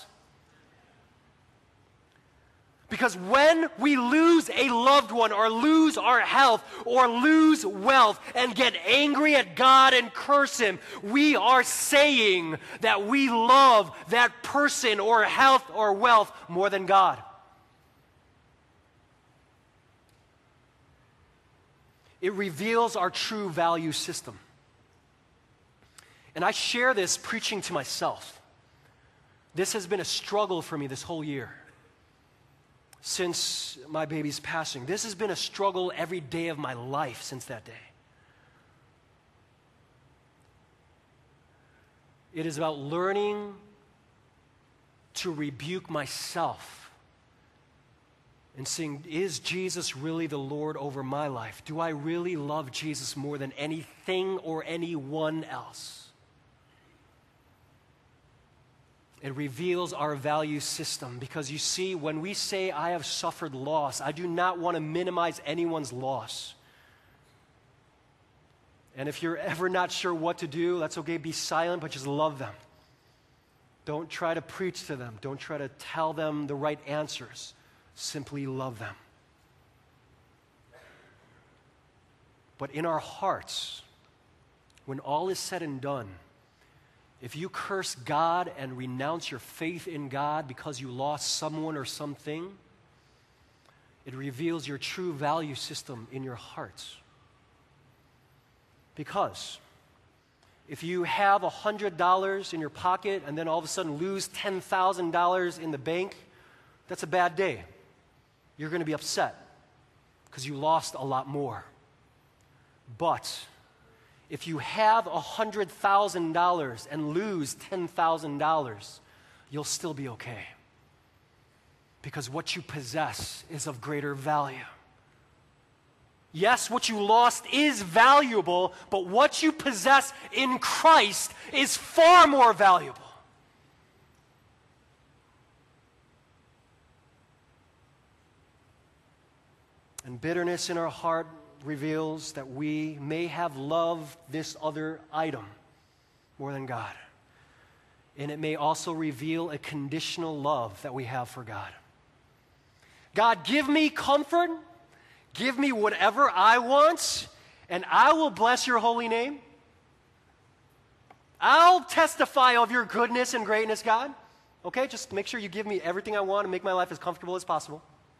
Because when we lose a loved one or lose our health or lose wealth and get angry at God and curse Him, we are saying that we love that person or health or wealth more than God. It reveals our true value system. And I share this preaching to myself. This has been a struggle for me this whole year. Since my baby's passing. This has been a struggle every day of my life since that day. It is about learning to rebuke myself and saying, is Jesus really the Lord over my life? Do I really love Jesus more than anything or anyone else? It reveals our value system because you see, when we say I have suffered loss, I do not want to minimize anyone's loss. And if you're ever not sure what to do, that's okay, be silent, but just love them. Don't try to preach to them. Don't try to tell them the right answers. Simply love them. But in our hearts, when all is said and done, if you curse God and renounce your faith in God because you lost someone or something, it reveals your true value system in your hearts. Because if you have one hundred dollars in your pocket and then all of a sudden lose ten thousand dollars in the bank, that's a bad day. You're going to be upset because you lost a lot more. But if you have one hundred thousand dollars and lose ten thousand dollars, you'll still be okay. Because what you possess is of greater value. Yes, what you lost is valuable, but what you possess in Christ is far more valuable. And bitterness in our heart reveals that we may have loved this other item more than God. And it may also reveal a conditional love that we have for God. God, give me comfort, give me whatever I want, and I will bless your holy name. I'll testify of your goodness and greatness, God. Okay, just make sure you give me everything I want and make my life as comfortable as possible.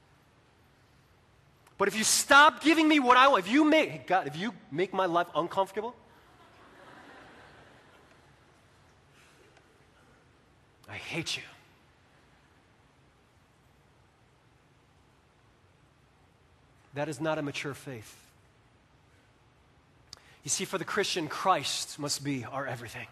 But if you stop giving me what I want, if you make, God, if you make my life uncomfortable, I hate you. That is not a mature faith. You see, for the Christian, Christ must be our everything.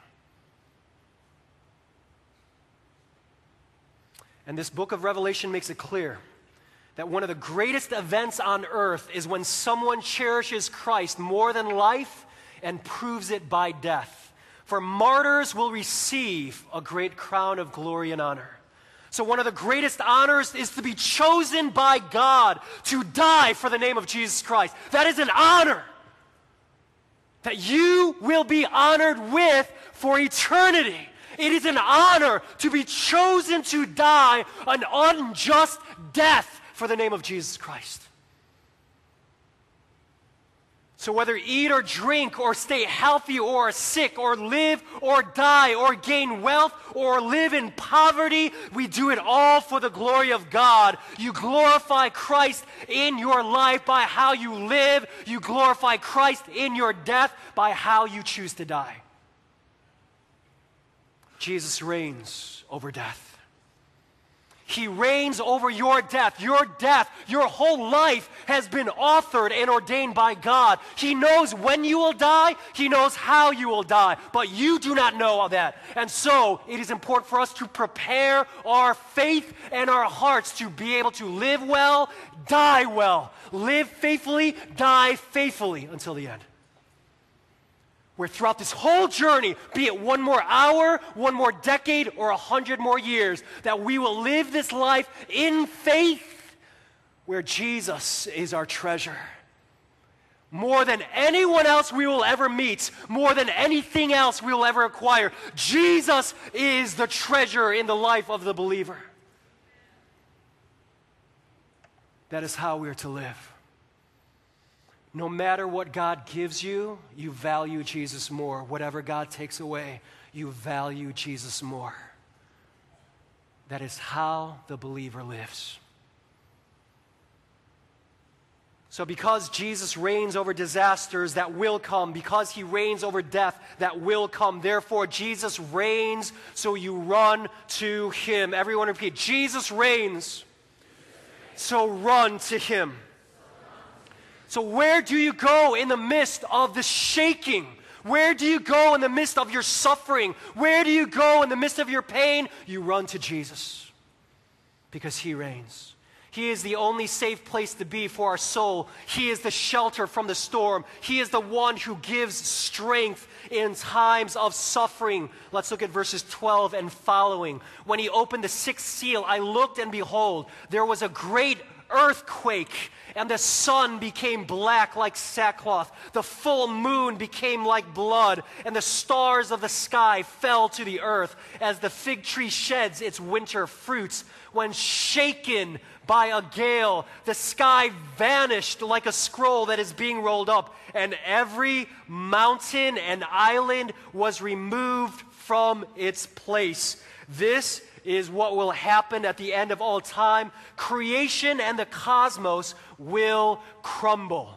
And this book of Revelation makes it clear that one of the greatest events on earth is when someone cherishes Christ more than life and proves it by death. For martyrs will receive a great crown of glory and honor. So one of the greatest honors is to be chosen by God to die for the name of Jesus Christ. That is an honor that you will be honored with for eternity. It is an honor to be chosen to die an unjust death for the name of Jesus Christ. So whether eat or drink or stay healthy or sick or live or die or gain wealth or live in poverty, we do it all for the glory of God. You glorify Christ in your life by how you live. You glorify Christ in your death by how you choose to die. Jesus reigns over death. He reigns over your death. Your death, your whole life has been authored and ordained by God. He knows when you will die. He knows how you will die. But you do not know that. And so it is important for us to prepare our faith and our hearts to be able to live well, die well. Live faithfully, die faithfully until the end. Where throughout this whole journey, be it one more hour, one more decade, or a hundred more years, that we will live this life in faith where Jesus is our treasure. More than anyone else we will ever meet, more than anything else we will ever acquire, Jesus is the treasure in the life of the believer. That is how we are to live. No matter what God gives you, you value Jesus more. Whatever God takes away, you value Jesus more. That is how the believer lives. So because Jesus reigns over disasters that will come, because he reigns over death that will come, therefore Jesus reigns, so you run to him. Everyone repeat, Jesus reigns, so run to him. So where do you go in the midst of the shaking? Where do you go in the midst of your suffering? Where do you go in the midst of your pain? You run to Jesus because he reigns. He is the only safe place to be for our soul. He is the shelter from the storm. He is the one who gives strength in times of suffering. Let's look at verses twelve and following. When he opened the sixth seal, I looked and behold, there was a great earthquake, and the sun became black like sackcloth. The full moon became like blood, and the stars of the sky fell to the earth as the fig tree sheds its winter fruits. When shaken by a gale, the sky vanished like a scroll that is being rolled up, and every mountain and island was removed from its place. This is what will happen at the end of all time. Creation and the cosmos will crumble.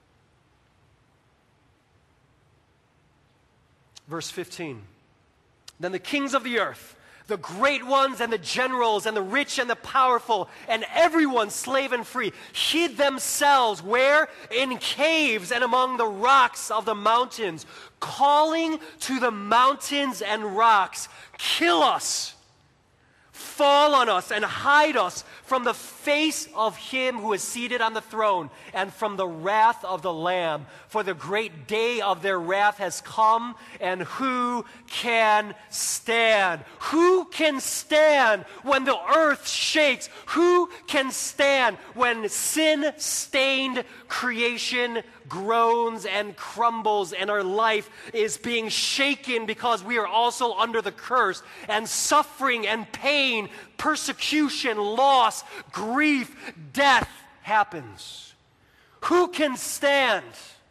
Verse fifteen. Then the kings of the earth, the great ones and the generals and the rich and the powerful and everyone, slave and free, hid themselves where? In caves and among the rocks of the mountains, calling to the mountains and rocks, kill us, fall on us and hide us from the face of him who is seated on the throne and from the wrath of the Lamb. For the great day of their wrath has come, and who can stand? Who can stand when the earth shakes? Who can stand when sin-stained creation groans and crumbles and our life is being shaken because we are also under the curse, and suffering and pain pain, persecution, loss, grief, death happens. Who can stand?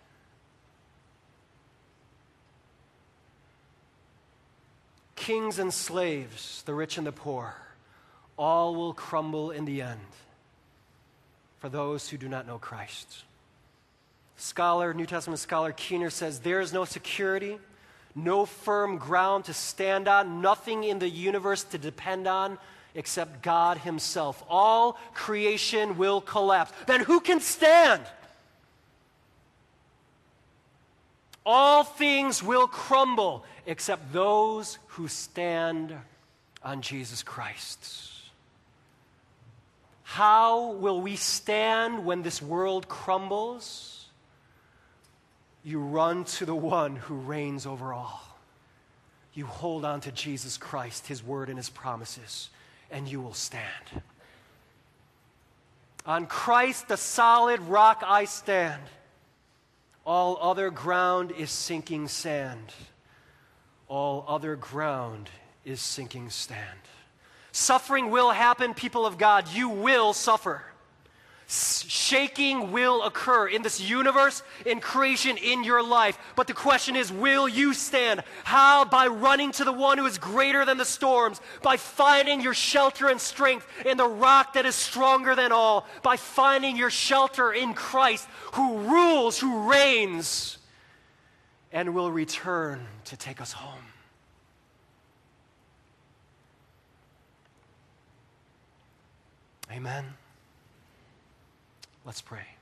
Kings and slaves, the rich and the poor, all will crumble in the end for those who do not know Christ. Scholar, New Testament scholar Keener says, there is no security, no firm ground to stand on, nothing in the universe to depend on except God himself. All creation will collapse. Then who can stand? All things will crumble except those who stand on Jesus Christ. How will we stand when this world crumbles? You run to the one who reigns over all. You hold on to Jesus Christ, his word and his promises, and you will stand. On Christ, the solid rock, I stand. All other ground is sinking sand. All other ground is sinking sand. Suffering will happen, people of God. You will suffer. S- shaking will occur in this universe, in creation, in your life. But the question is, will you stand? How? By running to the one who is greater than the storms, by finding your shelter and strength in the rock that is stronger than all, by finding your shelter in Christ, who rules, who reigns, and will return to take us home. Amen. Let's pray.